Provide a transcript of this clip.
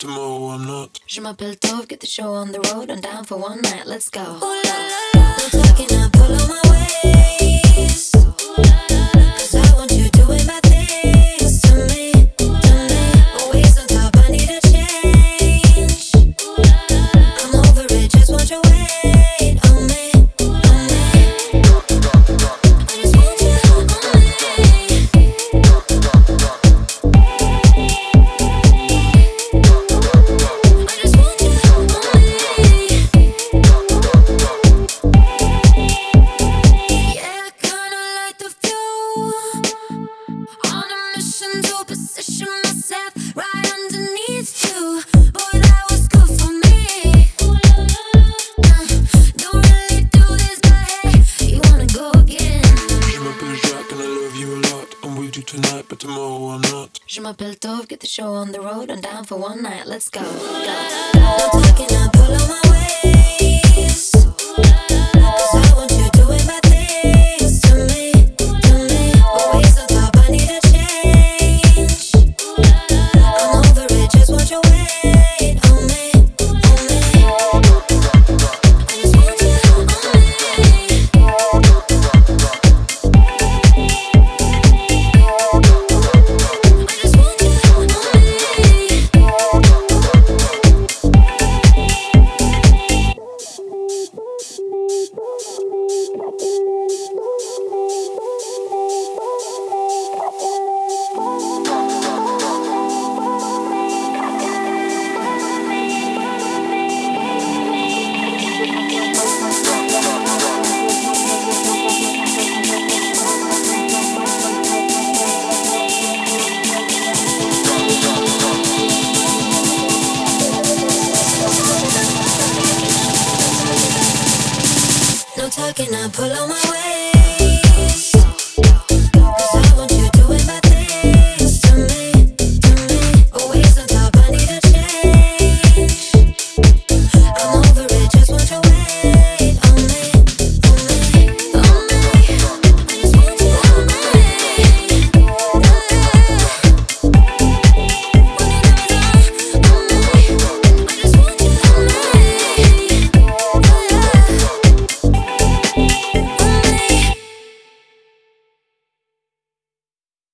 tomorrow I'm not. Je m'appelle Tove, get the show on the road. I'm down for one night, let's go. Ooh la la, no talking, I pull on my waist. 'Cause I want you doing bad things to me, to me. Always on top, I need a change. I'm over it, just want your weight on me, on me. I just want you on me. I just want you on me. Yeah, kinda like the view. On a mission to position myself right underneath you. Boy, that was good for me. Don't really do this, but hey, you wanna go again. Je m'appelle Jacques and I love you a lot. I'm with you tonight, but tomorrow I'm not. Je m'appelle Tove, get the show on the road. I'm down for one night, let's go. No talking, I pull on my waist. 'Cause I want you doing bad things to me, to me. Always on top, I need a change. I'm over it, just want your weight on me, on me. I just want you on me. I just want you on me. No talking, I pull on my waist.